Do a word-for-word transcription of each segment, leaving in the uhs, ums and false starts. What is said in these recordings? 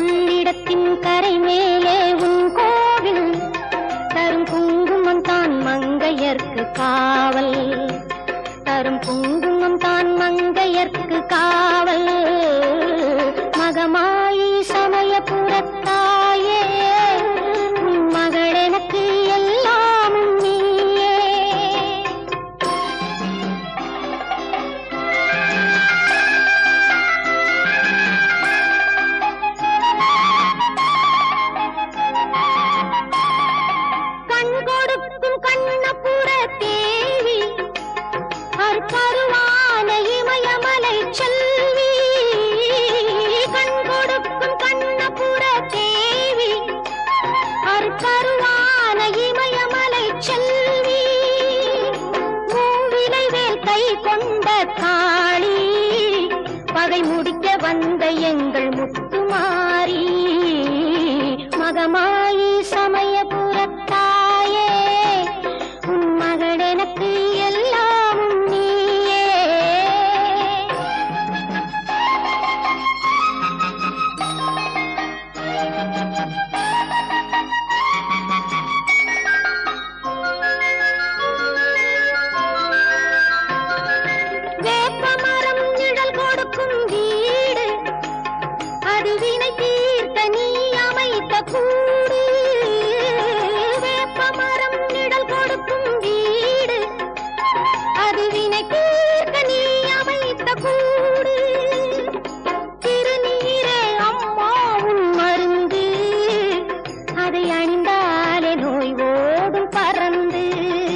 கொள்ளிடத்தின் கரை மேலே உன் கோவில் தரும் குங்குமம் தான் மங்கையர்க்கு காவல் தரும் குங்குமம் தான் மங்கையர்க்கு காவல் மகமாயி சமயபுரத்தாயே உன் மகள் எனக்கு எல்லாமும் நீயே கண் கொடுக்கும் கண்ணபுர தேவி அற்பருவான இமயமலை செல்வி கண் கொடுக்கும் கண்ணபுர தேவி அற்பருவான இமயமலை செல்வி மூவிலை வேல் கை கொண்ட காளி பகை முடிக்க வந்த எங்கள் முத்துமாரி மகமாயி சமயபுரத்தாயே உன் மகள் எனக்கு எல்லாமும் நீயே வேப்பமரம் நிழல் கொடுக்கும் வீடு அது வினை தீர்க்க நீ அமைத்த கூடு வேப்பமரம் நிழல் கொடுக்கும் வீடு அது வினை தீர்க்க நீ அமைத்த கூடு திருநீரே அம்மாவும் மருந்து அதை அணிந்தாலே நோய் ஓடும் பறந்து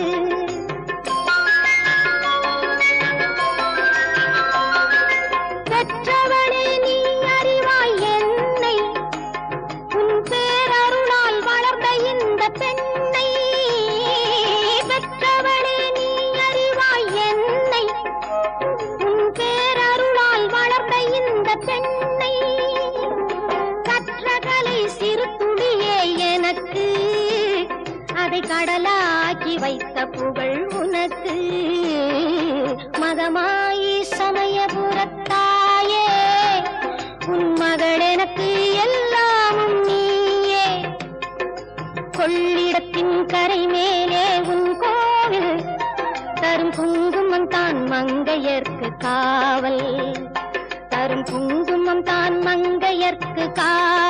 பெற்றவளே நீ அறிவாய் என்னை உன் பேரருளால் வளர்ந்த இந்த பெண்ணை பெற்றவளே நீ அறிவாய் என்னை உன் பேரருளால் வளர்ந்த இந்த பெண்ணை கற்றகலை சிறு துளியே எனக்கு அதை கடலாக்கி வைத்த புகழ் உனக்கு மகமாயி சமயபுரத்தாயே உன் மகள் எனக்கு எல்லாமும் நீயே கொள்ளிடத்தின் கரை மேலே உன் கோவில் தரும் குங்குமம் தான் மங்கையர்க்கு காவல் தரும் குங்குமம் தான் மங்கையர்க்கு காவல்